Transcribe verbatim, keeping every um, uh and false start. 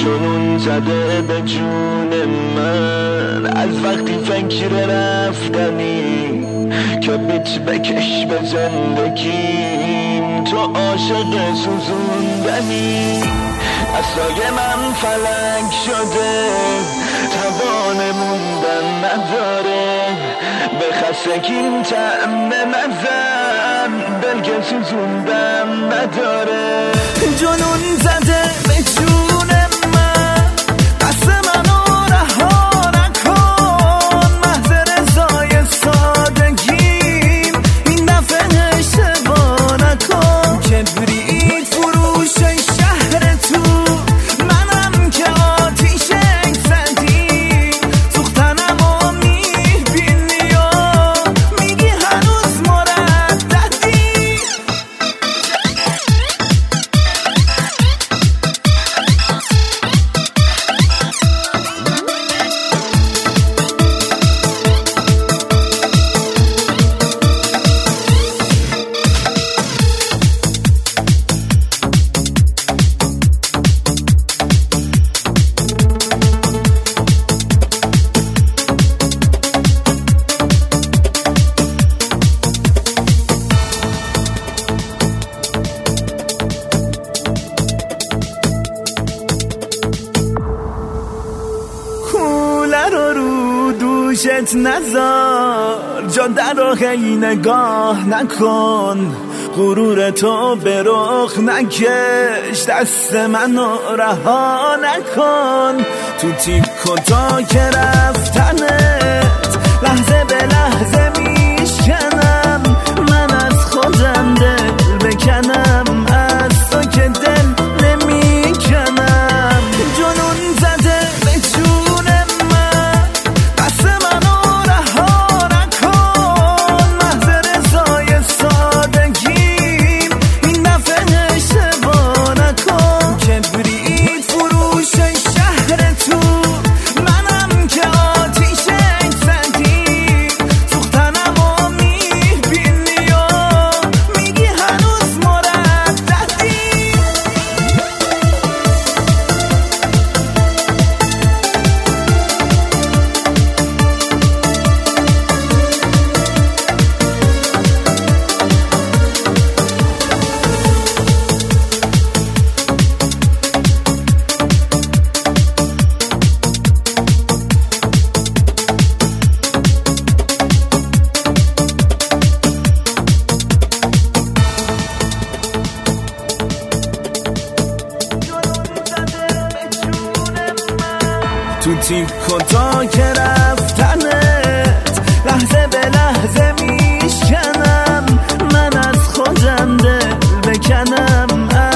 جنون زده به جون من. از وقتی فکر رفتنی که بیت بکش به زندگیم، تو عاشق سوزوندنی. عصای من فلک شده توان موندن نداره، به خستگیم طعم نزن دل که سوزوندن نداره. جنون زده به جون من، دست منو رها نکن، محض رضای سادگیم این دفعه اشتباه نکن. کبریت فروش شهر تو منم که آتیشک زدی، سوختنم و میبینی و میگی هنوز مرددی. رو رو دوشت نذار، جا در آخی نگاه نکن، غرور تو به رخ نکش، دست منو رها نکن. تو تیک و تاک رفتنت لحظه به لحظه میشکنم، من از خودم دل بکنم، از تو که دل نمیکنم. جنون زده به جون من، دست منو رها نکن، محض رضای سادگیم این دفعه اشتباه نکن. کبریت فروش شهر تو منم که آتیشک زدی، سوختنم و میبینی و میگی هنوز مرددی. تو تیک و تاک رفتنت لحظه به لحظه میشکنم، من از خودم دل بکنم.